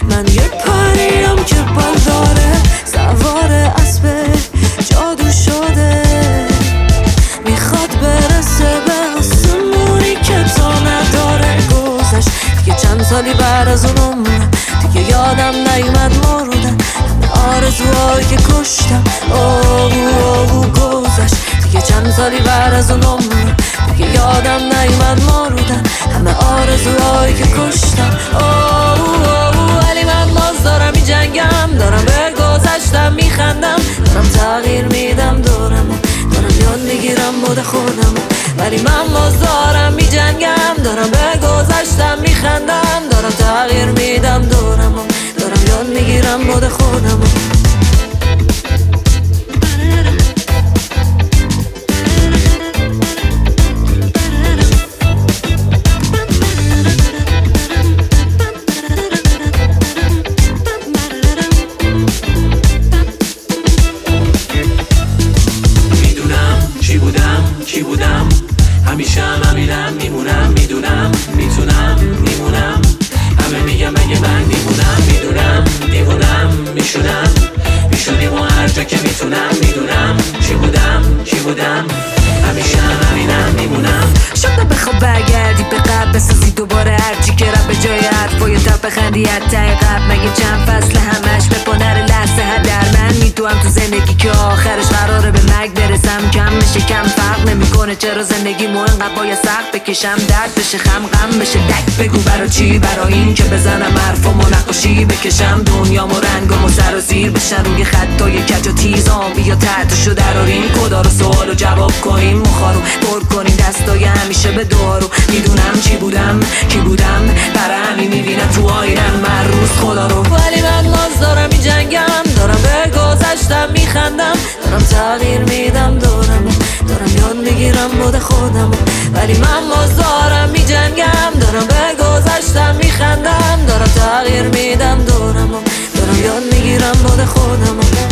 من یه پریم که بال داره، سوار اسب جادو شده، میخواد برسه به آسمونی که تا نداره. گذشت دیگه چند سالی بعد از اون عمرم، دیگه یادم نیومد مردن همه آرزوهایی که کشتم. گذشت دیگه چند سالی بعد از اون عمرم، دیگه یادم نیومد مردن همه آرزوهایی که کشتم. ولی من باز دارم می جنگم، دارم به گذشتم میخندم، دارم تغییر میدم دارم یاد میگیرم مود خودم. ولی من باز دارم می جنگم، دارم به گذشتم میخندم، دارم تغییر میدم دارم یاد میگیرم مود خودم. کی بودم همیشه همینم میمونم، میدونم میتونم میمونم، همه میگم اگه من دیوونم، میدونم دیوونم میشدیم و هر جا که میتونم، میدونم کی بودم همیشه همینم میمونم. شده بخواب برگردی به قبل، بسازی دوباره هرچی که رب به جای حرفای تب بخندی حتی قبل. مگه چند فصل همش به پانر لحظه هدر من میدوام تو زندگی که آخرش قراره به مرگ برسم. کم میشه کم فرق نمیکنه، چرا زندگی مو انقدر باید سخت بکشم، درد بشه غم بشه دک. بگو برا چی؟ برا این که بزنم حرفامو نقاشی بکشم، دنیامو رنگامو سر و زیر بشن روی خطای کج و تیزام. بیا تحتشو دراریم کدا رو سوالو جواب کنیم، مخارو پر کنیم دستای همیشه به دارو. میدونم چی بودم کی بودم، برای همین میبینم تو آینم من روز خدا رو. ولی من باز دارم می جنگم، دارم به گذشتم میخندم، دارم تغییر میدم دارم یاد میگیرم مود خودم. ولی من باز دارم می جنگم، دارم به گذشتم میخندم، دارم تغییر میدم دارم یاد میگیرم مود خودم.